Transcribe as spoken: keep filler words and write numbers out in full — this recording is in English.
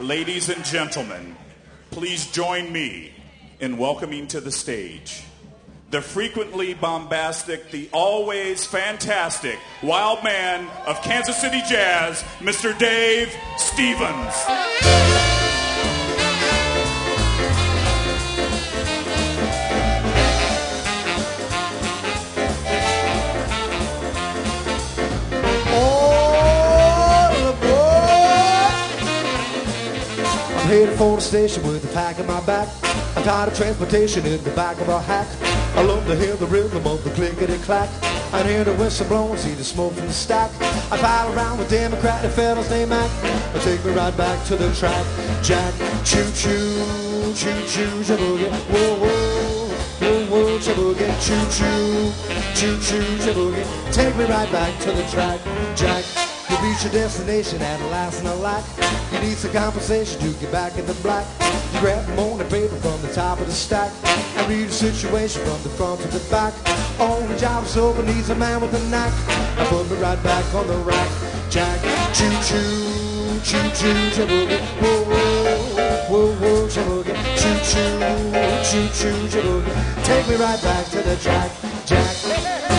Ladies and gentlemen, please join me in welcoming to the stage the frequently bombastic, the always fantastic wild man of Kansas City Jazz, Mister Dave Stevens. I'm headed for the station with a pack in my back. I'm tired of transportation in the back of a hack. I love to hear the rhythm of the clickety-clack. I hear the whistle blowing, see the smoke from the stack. I pile around with Democratic fellas named Mac. They take me right back to the track. Jack, choo-choo, choo-choo, shaboogie. Whoa, whoa, whoa, whoa, shaboogie. Choo-choo, choo-choo, shaboogie. Take me right back to the track. Jack, you reach your destination at last and a lack. You need some compensation to get back in the black. You grab the morning paper from the top of the stack and read the situation from the front to the back. On the job is over, needs a man with a knack. I put me right back on the rack. Jack, choo-choo, choo-choo, shaboogie. Whoa, whoa, whoa, whoa, shaboogie. Choo-choo, choo-choo, shaboogie. Take me right back to the track. Jack.